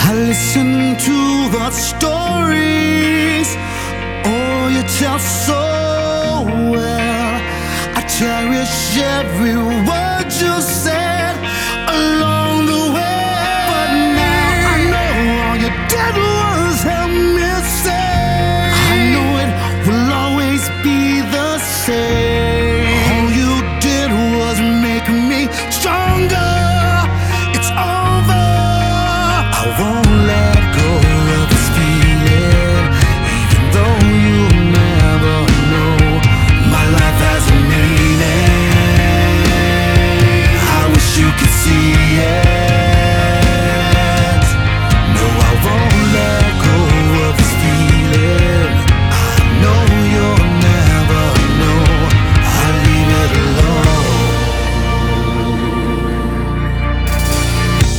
I listen to the stories, oh, you tell so well. I cherish every word you say.